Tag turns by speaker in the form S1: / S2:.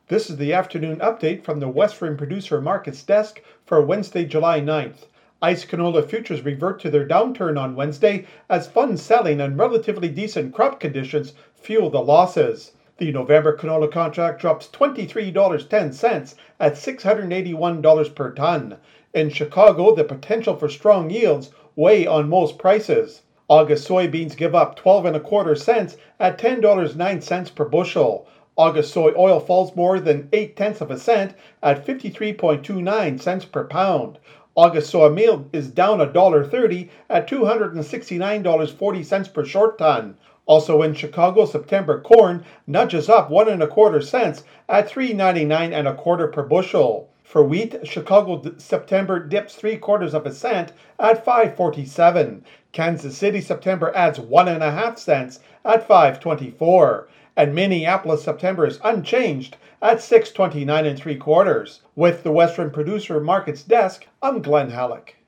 S1: This is the afternoon update from the Western Producer Markets desk for Wednesday, July 9th. ICE canola futures revert to their downturn on Wednesday as funds selling and relatively decent crop conditions fuel the losses. The November canola contract drops $23.10 at $681 per ton. In Chicago, the potential for strong yields weigh on most prices. August soybeans give up 12.25 cents at $10.09 per bushel. August soy oil falls more than 0.8 of a cent at 53.29 cents per pound. August soy meal is down $1.30 at $269.40 per short ton. Also in Chicago, September corn nudges up 1.25 cents at $3.99 per bushel. For wheat, Chicago September dips 0.75 of a cent at $5.47. Kansas City September adds 1.5 cents at $5.24. And Minneapolis September is unchanged at $6.29 3/4. With the Western Producer Markets desk, I'm Glenn Halleck.